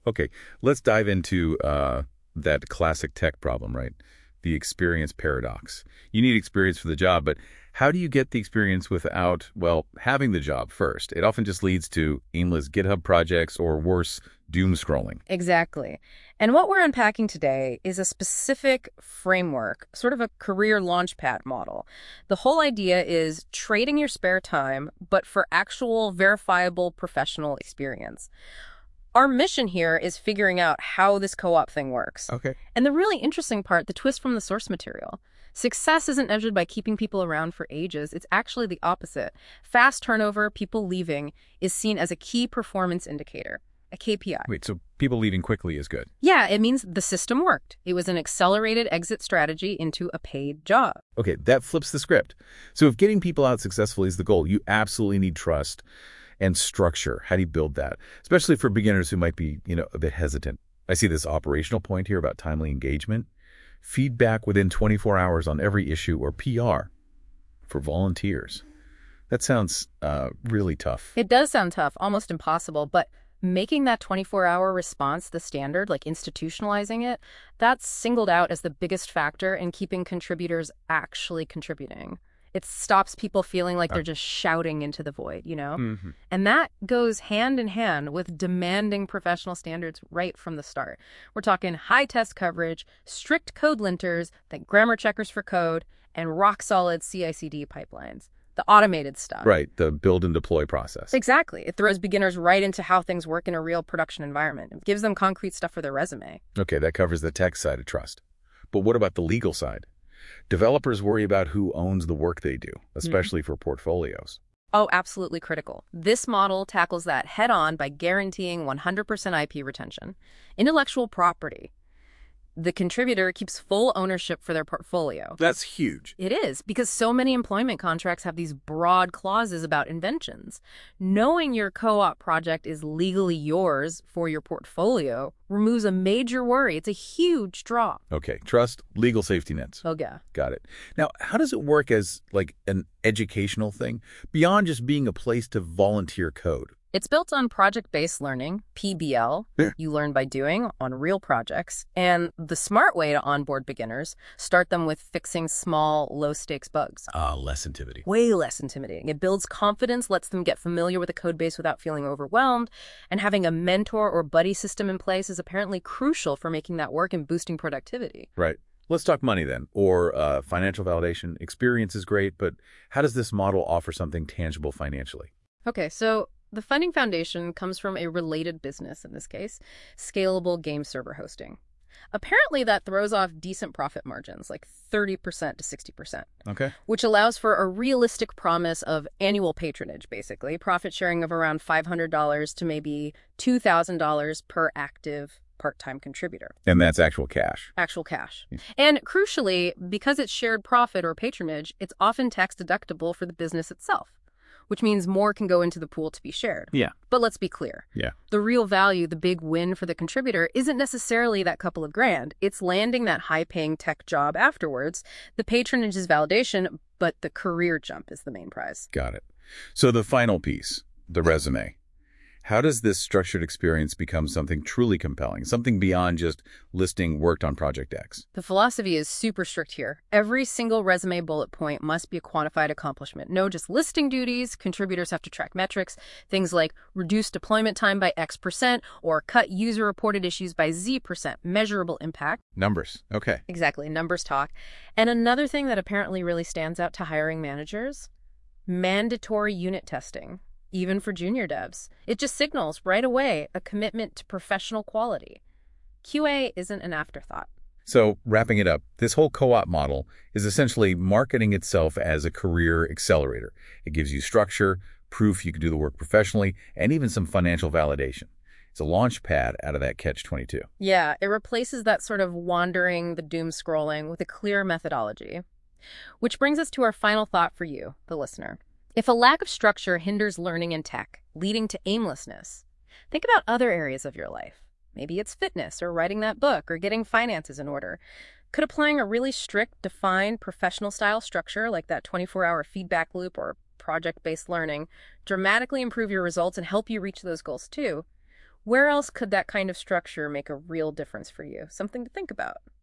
Okay, let's dive into that classic tech problem, right? The experience paradox. You need experience for the job, but how do you get the experience without, well, having the job first? It often just leads to aimless GitHub projects or worse, doom scrolling. Exactly. And what we're unpacking today is a specific framework, sort of a career launchpad model. The whole idea is trading your spare time, but for actual verifiable professional experience. Our mission here is figuring out how this co-op thing works. Okay. And the really interesting part, the twist from the source material. Success isn't measured by keeping people around for ages. It's actually the opposite. Fast turnover, people leaving, is seen as a key performance indicator, a KPI. Wait, so people leaving quickly is good. Yeah, it means the system worked. It was an accelerated exit strategy into a paid job. Okay, that flips the script. So if getting people out successfully is the goal, you absolutely need trust and structure. How do you build that? Especially for beginners who might be, a bit hesitant. I see this operational point here about timely engagement. Feedback within 24 hours on every issue or PR for volunteers. That sounds really tough. It does sound tough, almost impossible, but making that 24-hour response the standard, like institutionalizing it, that's singled out as the biggest factor in keeping contributors actually contributing. It stops people feeling like they're just shouting into the void, Mm-hmm. And that goes hand in hand with demanding professional standards right from the start. We're talking high test coverage, strict code linters, like grammar checkers for code, and rock-solid CI/CD pipelines. The automated stuff. Right, the build and deploy process. Exactly. It throws beginners right into how things work in a real production environment. It gives them concrete stuff for their resume. Okay, that covers the tech side of trust. But what about the legal side? Developers worry about who owns the work they do, especially for portfolios. Oh, absolutely critical. This model tackles that head-on by guaranteeing 100% IP retention. Intellectual property. The contributor keeps full ownership for their portfolio. That's huge. It is, because so many employment contracts have these broad clauses about inventions. Knowing your co-op project is legally yours for your portfolio removes a major worry. It's a huge draw. Okay, trust, legal safety nets. Oh, yeah. Got it. Now, how does it work as like an educational thing beyond just being a place to volunteer code? It's built on project-based learning, PBL. Yeah. You learn by doing on real projects. And the smart way to onboard beginners, start them with fixing small, low-stakes bugs. Less intimidating. Way less intimidating. It builds confidence, lets them get familiar with the code base without feeling overwhelmed. And having a mentor or buddy system in place is apparently crucial for making that work and boosting productivity. Right. Let's talk money then, or financial validation. Experience is great, but how does this model offer something tangible financially? Okay, so the funding foundation comes from a related business, in this case, scalable game server hosting. Apparently, that throws off decent profit margins, like 30% to 60%, Okay. which allows for a realistic promise of annual patronage, basically, profit sharing of around $500 to maybe $2,000 per active part-time contributor. And that's actual cash. Actual cash. And crucially, because it's shared profit or patronage, it's often tax deductible for the business itself, which means more can go into the pool to be shared. Yeah. But let's be clear. Yeah. The real value, the big win for the contributor, isn't necessarily that couple of grand. It's landing that high-paying tech job afterwards. The patronage is validation, but the career jump is the main prize. Got it. So the final piece, the resume. How does this structured experience become something truly compelling, something beyond just listing worked on Project X? The philosophy is super strict here. Every single resume bullet point must be a quantified accomplishment. No just listing duties. Contributors have to track metrics, things like reduce deployment time by X% or cut user-reported issues by Z%. Measurable impact. Numbers. Okay. Exactly. Numbers talk. And another thing that apparently really stands out to hiring managers, mandatory unit testing. Even for junior devs. It just signals right away a commitment to professional quality. QA isn't an afterthought. So wrapping it up, this whole co-op model is essentially marketing itself as a career accelerator. It gives you structure, proof you can do the work professionally, and even some financial validation. It's a launch pad out of that catch-22. Yeah, it replaces that sort of wandering, the doom scrolling with a clear methodology. Which brings us to our final thought for you, the listener. If a lack of structure hinders learning in tech, leading to aimlessness, think about other areas of your life. Maybe it's fitness or writing that book or getting finances in order. Could applying a really strict, defined, professional-style structure like that 24-hour feedback loop or project-based learning dramatically improve your results and help you reach those goals too? Where else could that kind of structure make a real difference for you? Something to think about.